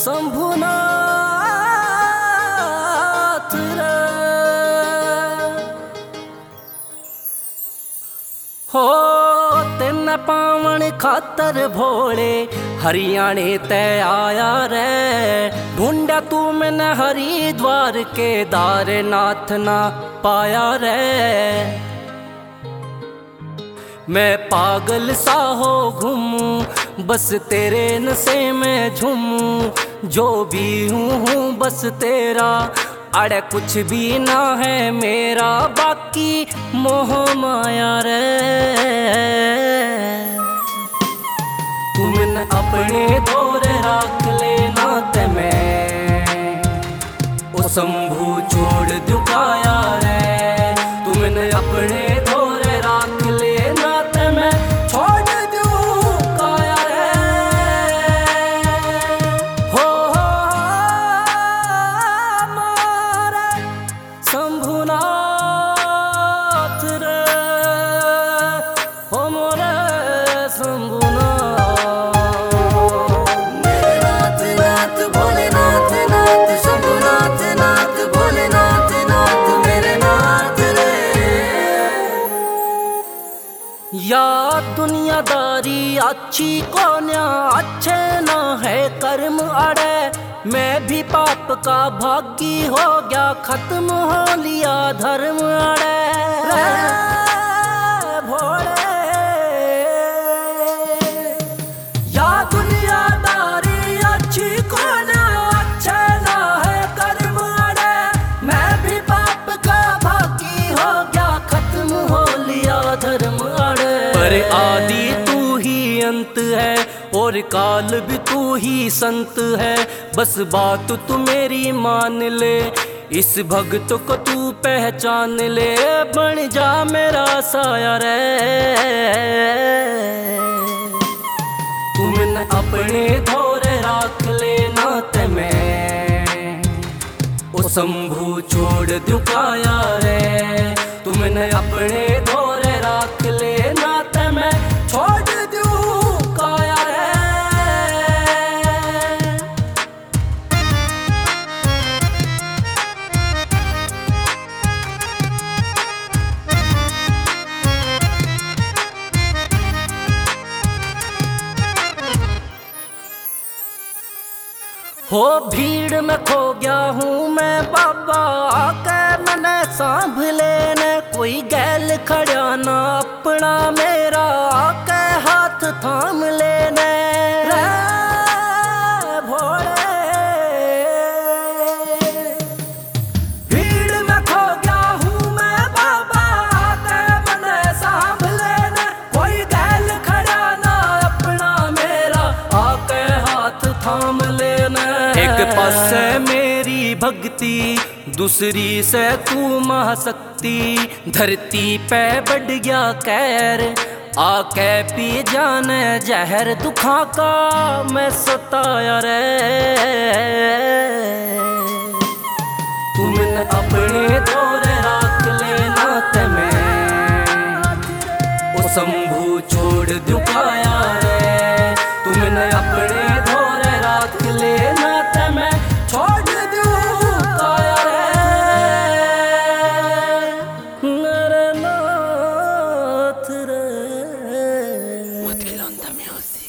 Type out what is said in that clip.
शंभुनाथ रे हो तेन पावन खातर भोले हरियाणे ते आया रे। ढूंढा तू मैंने हरिद्वार केदारनाथ ना पाया रे। मैं पागल सा हो घूमूं बस तेरे नशे में झूमूं। जो भी हूँ बस तेरा अड़े कुछ भी ना है मेरा बाकी मोह माया रे। तुमने अपने दौरे रख लेना ते मैं ओ शंभू छोड़ दुकाया रे। तुमने अपने दौरे रख लेना ते मैं छोड़ दुकाया रे। हो मारे शंभुनाथ रे हो मोरे शंभुनाथ। या दुनियादारी अच्छी कोन्या अच्छे ना है कर्म अड़े। मैं भी पाप का भागी हो गया खत्म हो लिया धर्म अड़े रे भोले। या दुनियादारी अच्छी कोन्या अच्छे ना है कर्म अड़े। मैं भी पाप का भागी हो गया खत्म हो लिया धर्म अड़े। पर आदि तू ही अंत है और काल भी तू ही संत है। बस बात तू मेरी मान ले इस भक्त को तू पहचान ले। बन जा मेरा साया रे। तुमने अपने धोरे रख लेना ते मैं ओ शंभू छोड़ दुकाया रे। तुमने अपने धोरे रख लेना ते मैं छोड़ दुकाया रे। हो भीड़ में खो गया हूँ मैं बाबा आके मैंने सांभ लेने। कोई गैल खड़ा ना अपना मेरा आके हाथ थाम लेने रे भोले। भीड़ में खो गया हूँ मैं बाबा आके मैंने सांभ लेने। कोई गैल खड़ा ना अपना मेरा आके हाथ थाम लेने। एक पासे मेरी भक्ति दूसरी से तू महाशक्ति। धरती पे बढ़ गया कैर आके पी जाने जहर दुखा का मैं सताया रे। तुमने अपने दौरे रख लेना ते मैं ओ शंभू छोड़ दुकाया रे। तुमने अपने दौरे रख लेना ते मैं छोड़ दुकाया रे मेरे नाथ रे। मत खिलौंदा म्यूजिक।